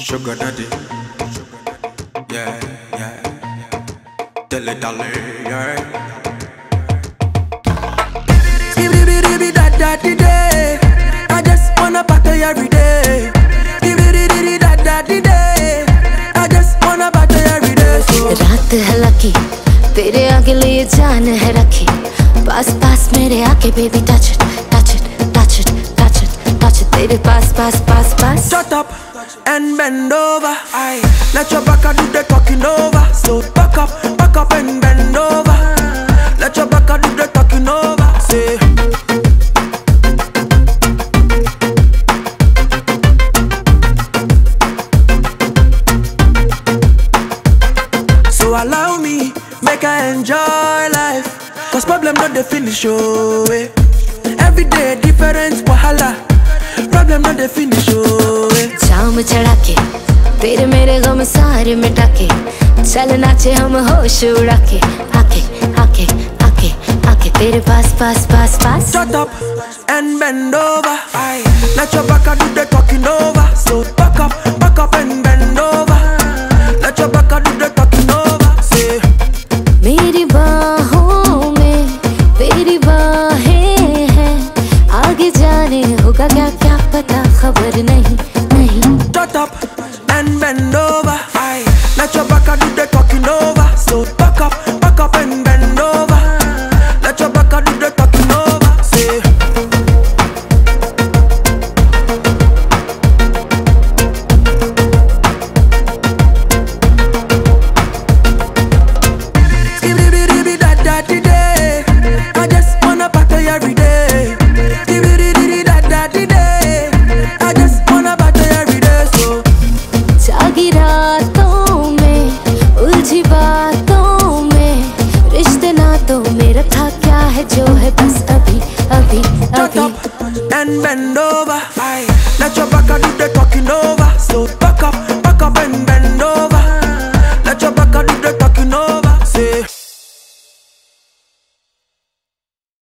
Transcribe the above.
Sugar daddy, yeah, yeah. Dilly dally, yeah. Skibidi da da di day. I just wanna party every day. Skibidi da da di day. I just wanna party every day. So रात है lucky, तेरे आगे लिए जान है रखी. पास पास मेरे आके baby touch it, touch it, touch it, touch it, touch it. तेरे पास पास पास पास. Shut up and bend over. Aye. Let your back do the talking over. So back up and bend over. Let your back do the talking over. Say. So allow me, make I enjoy life. Cause problem not the finish, oh eh. Every day different wahala. Problem not the finish, oh eh. शाम चढ़ा के तेरे मेरे गम सारे मिटा के चल नाचे हम होश उड़ा के आके आके आके आके तेरे पास पास पास पास. Shut up and bend over. Aye. Let your back do the talking over. So back up and bend over. Let your back do the talking over. Say. मेरी बाहों में तेरी बाहें हैं, आगे जाने होगा क्या क्या पता खबर नहीं नहीं. Shut up and bend over. Aye. Let your back do the talking over. So back up and bend over. Let your back do the talking over. Say. Skibidi da da di day. I just wanna party every day. Skibidi da da di day. I just wanna party every day. So जागी रातों में उलझी बातों में रिश्ते नातों में रखा क्या है जो है बस अभी अभी shut अभी. up and bend over. Aye. Let your back do the talking over.